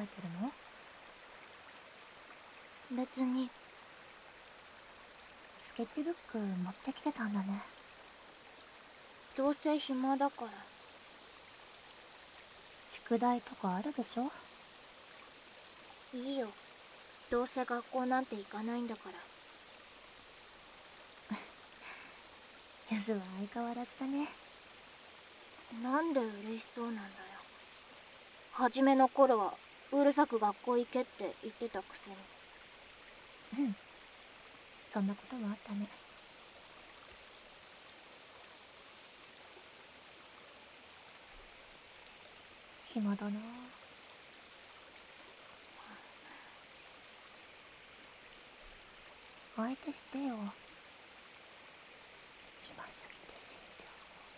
てるの？ 別に。 スケッチブック持ってきてたんだね。 どうせ暇だから。 宿題とかあるでしょ？ いいよ、どうせ学校なんて行かないんだから。 ゆずは相変わらずだね。 なんで嬉しそうなんだよ。初めの頃はうるさく学校行けって言ってたくせに。 うん、そんなこともあったね。暇だな。相手してよ。暇すぎて死んじ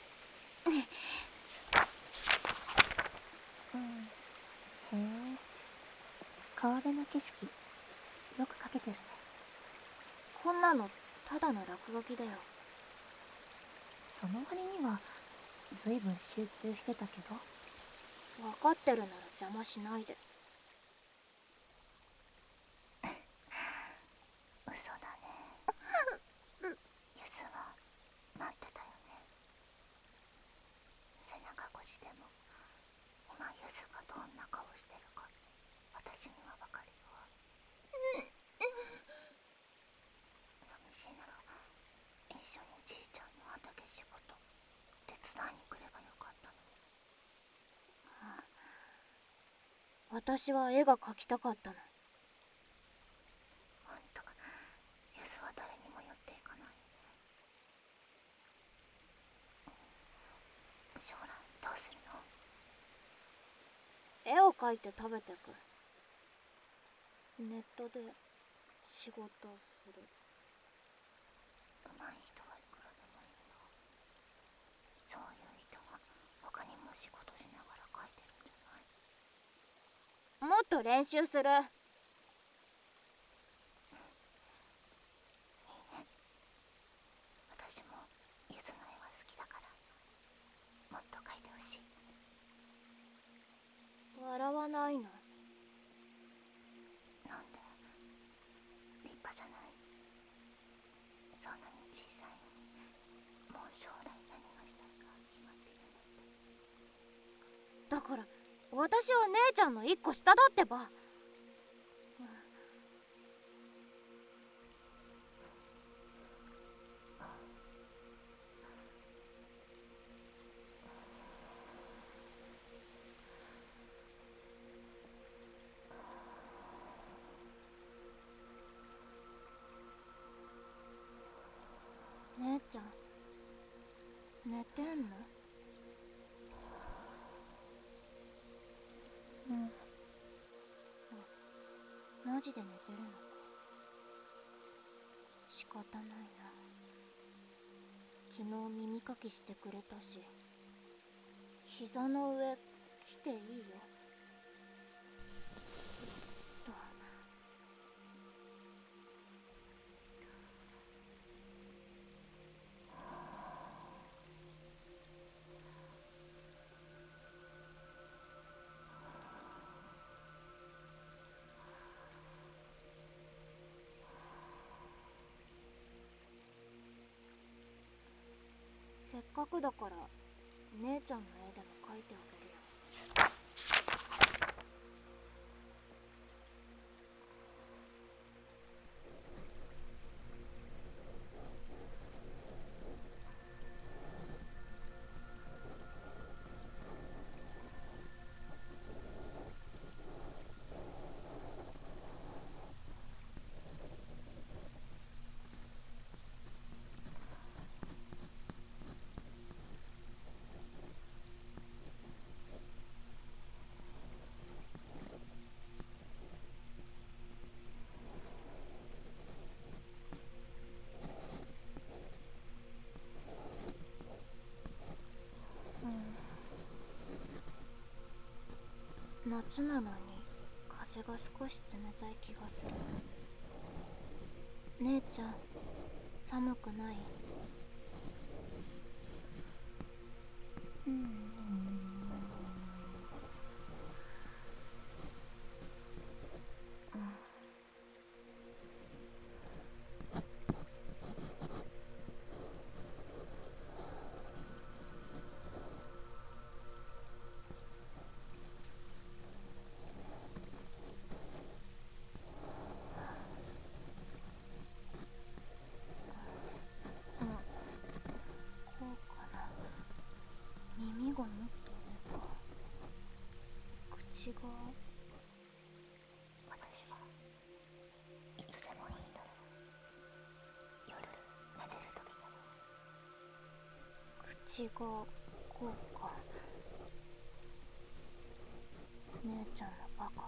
ゃう。うん。へえ、川辺の景色よく描けてるね。 こんなのただの落書きだよ。 その割にはずいぶん集中してたけど。 分かってるなら邪魔しないで。 嘘だね。ゆずは待ってたよね。背中越しでも今ゆずがどんな顔してるか私にはわかるよ。寂しいなら一緒にじいちゃんの畑仕事手伝いに来ればよかったの。 私は絵が描きたかったの。 ほんとゆずは誰にも寄っていかないよね。将来どうするの？ 絵を描いて食べてく。ネットで仕事をする。 上手い人はいくらでもいるよ。そういう人は他にも仕事しながら描いてるんじゃない？ もっと練習する。 いいね。私もゆずの絵は好きだからもっと描いてほしい。 笑わないの？ なんで？立派じゃない？そんなに小さいのにもう将来何がしたいか決まっているなんて。 だから私は姉ちゃんの一個下だってば。姉ちゃん寝てんの？ うん。 マジで寝てるのか。仕方ないな。昨日耳かきしてくれたし、膝の上来ていいよ。とせっかくだから姉ちゃんの絵でも描いてあげるよ。夏なのに風が少し冷たい気がする。姉ちゃん寒くない？ 違うこうか。姉ちゃんのバカ。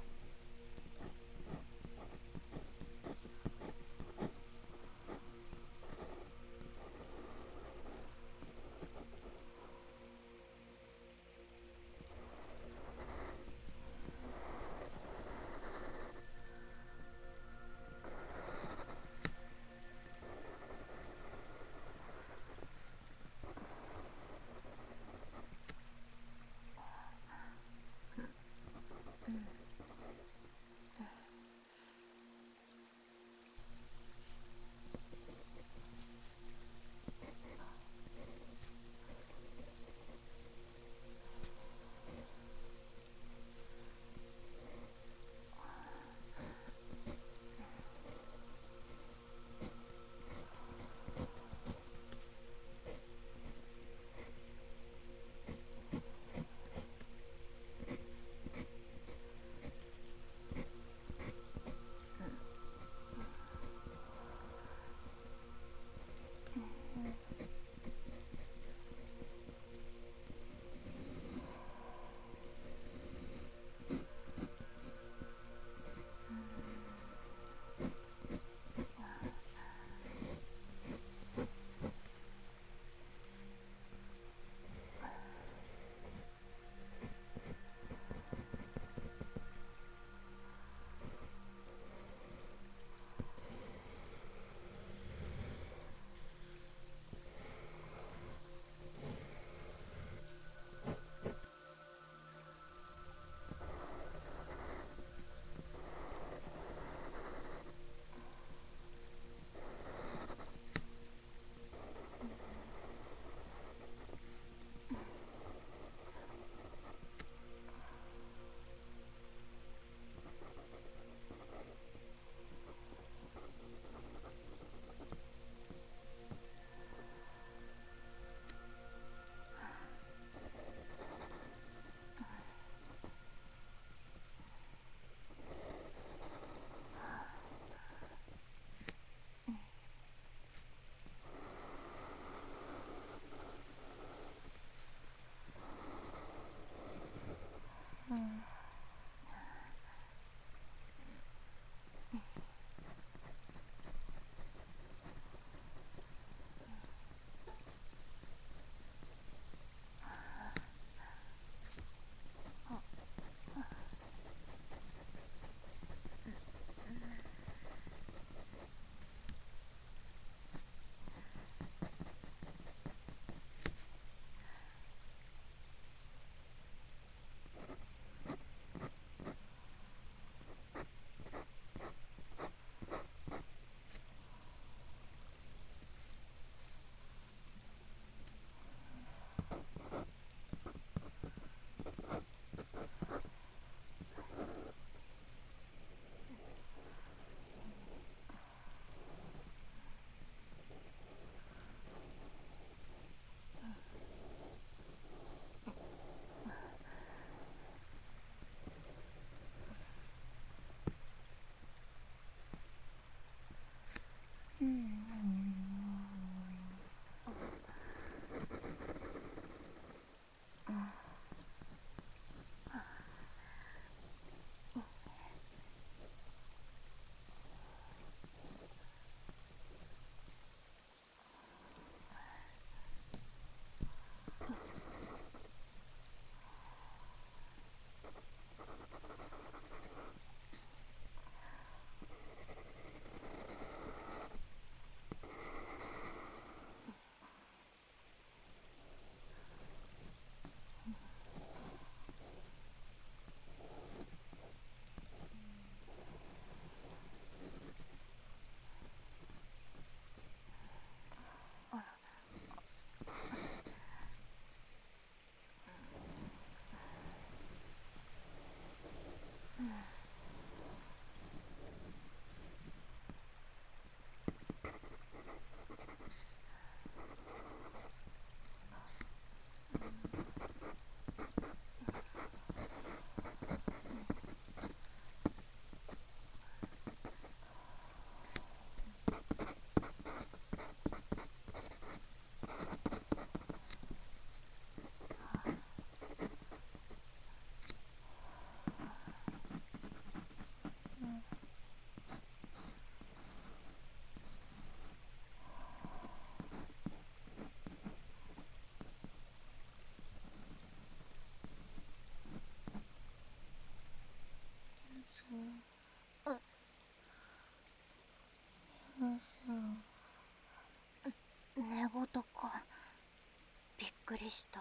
寝言か。びっくりした。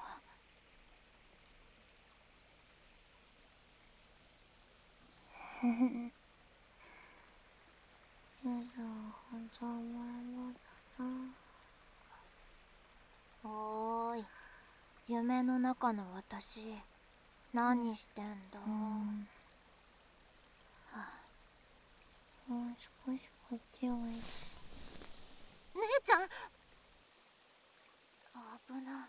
ゆずは本当甘えん坊だな。 おーい、夢の中の私、何してんだ。 もう少しこっちおいで。 姉ちゃん、危な。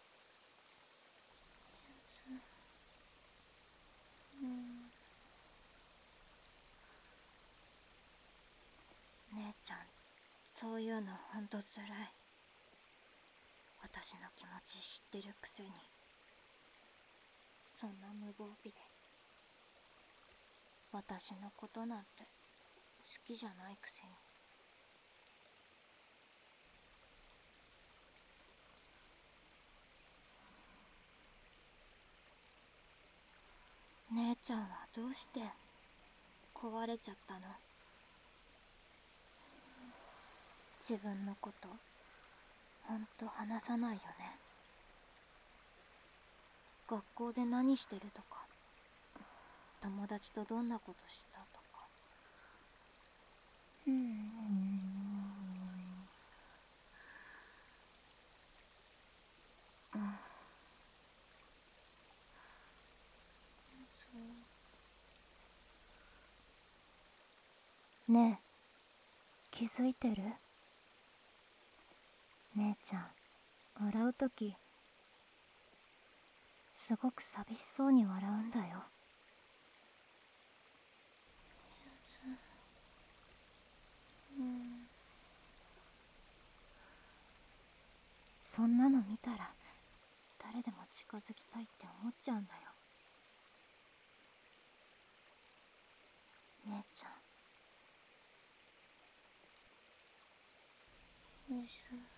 姉ちゃん、そういうのほんとつらい。私の気持ち知ってるくせに、そんな無防備で。私のことなんて好きじゃないくせに。姉ちゃんはどうして壊れちゃったの？自分のことほんと話さないよね。学校で何してるとか、友達とどんなことしたとか。ねえ、気づいてる？姉ちゃん、笑うときすごく寂しそうに笑うんだよ。そんなの見たら誰でも近づきたいって思っちゃうんだよ。姉ちゃん。 ゆず。